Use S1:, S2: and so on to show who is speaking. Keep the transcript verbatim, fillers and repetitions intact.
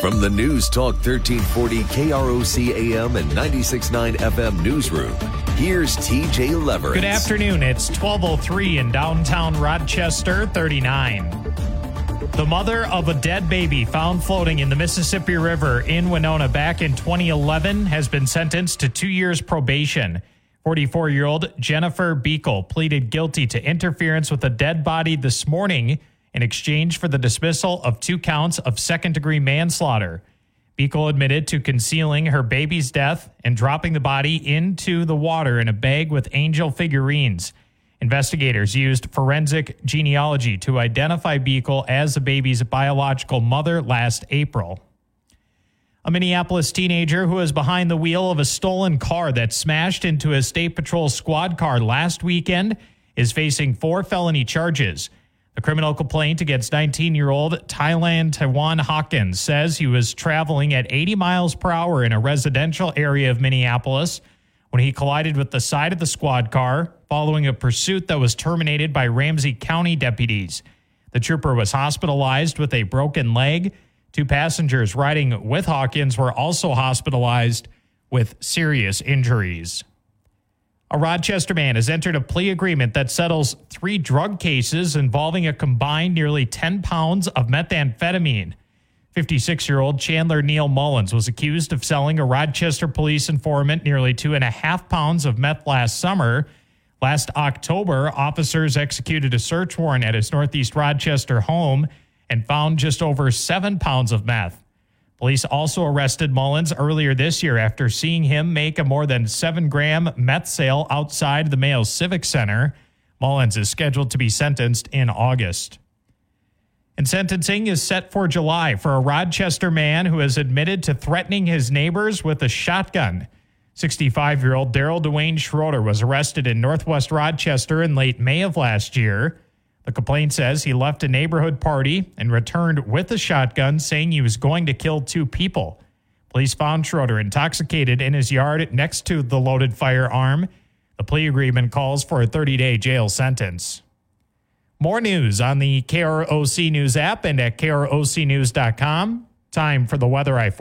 S1: From the News Talk thirteen forty K R O C A M and ninety-six point nine F M newsroom, here's T J Leverett.
S2: Good afternoon. It's twelve oh three in downtown Rochester, thirty-nine. The mother of a dead baby found floating in the Mississippi River in Winona back in twenty eleven has been sentenced to two years probation. forty-four-year-old Jennifer Beekle pleaded guilty to interference with a dead body this morning in exchange for the dismissal of two counts of second-degree manslaughter. Beekle admitted to concealing her baby's death and dropping the body into the water in a bag with angel figurines. Investigators used forensic genealogy to identify Beekle as the baby's biological mother last April. A Minneapolis teenager who was behind the wheel of a stolen car that smashed into a State Patrol squad car last weekend is facing four felony charges. The criminal complaint against nineteen-year-old Thailand Tawan Hawkins says he was traveling at eighty miles per hour in a residential area of Minneapolis when he collided with the side of the squad car following a pursuit that was terminated by Ramsey County deputies. The trooper was hospitalized with a broken leg. Two passengers riding with Hawkins were also hospitalized with serious injuries. A Rochester man has entered a plea agreement that settles three drug cases involving a combined nearly ten pounds of methamphetamine. fifty-six-year-old Chandler Neil Mullins was accused of selling a Rochester police informant nearly two and a half pounds of meth last summer. Last October, officers executed a search warrant at his Northeast Rochester home and found just over seven pounds of meth. Police also arrested Mullins earlier this year after seeing him make a more than seven gram meth sale outside the Mayo Civic Center. Mullins is scheduled to be sentenced in August. And sentencing is set for July for a Rochester man who has admitted to threatening his neighbors with a shotgun. sixty-five-year-old Daryl Dwayne Schroeder was arrested in Northwest Rochester in late May of last year. The complaint says he left a neighborhood party and returned with a shotgun, saying he was going to kill two people. Police found Schroeder intoxicated in his yard next to the loaded firearm. The plea agreement calls for a thirty-day jail sentence. More news on the K R O C News app and at K R O C news dot com. Time for the weather I